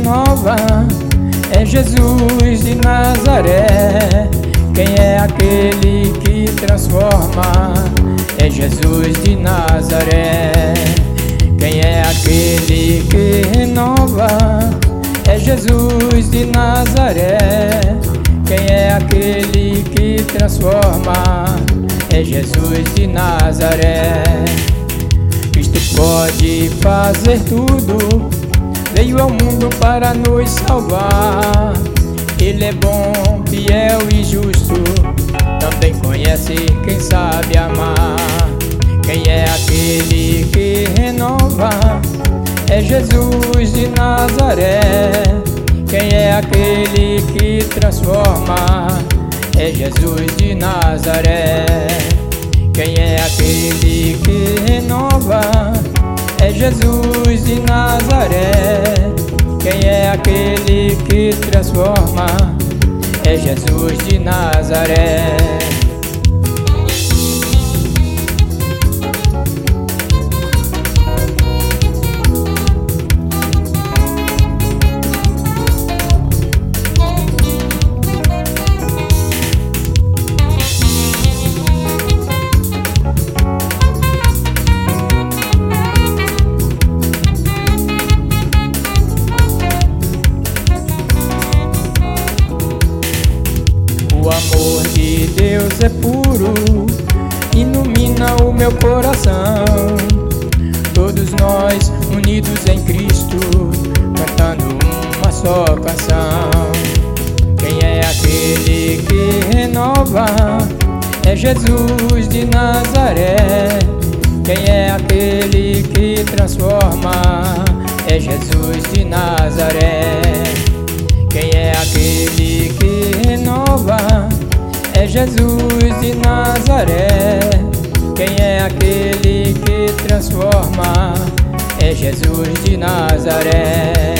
renova é Jesus de Nazaré. Quem é aquele que transforma? É Jesus de Nazaré. Quem é aquele que renova? É Jesus de Nazaré. Quem é aquele que transforma? É Jesus de Nazaré. Cristo pode fazer tudo, veio ao mundo para nos salvar. Ele é bom, fiel e justo, também conhece quem sabe amar. Quem é aquele que renova? É Jesus de Nazaré. Quem é aquele que transforma? É Jesus de Nazaré. Quem é aquele que renova? É Jesus de Nazaré. Quem é aquele que transforma? É Jesus de Nazaré. O amor de Deus é puro, ilumina o meu coração. Todos nós unidos em Cristo, cantando uma só canção. Quem é aquele que renova? É Jesus de Nazaré. Quem é aquele que transforma? É Jesus de Nazaré. Quem é aquele que renova? É Jesus de Nazaré. Quem é aquele que transforma? É Jesus de Nazaré.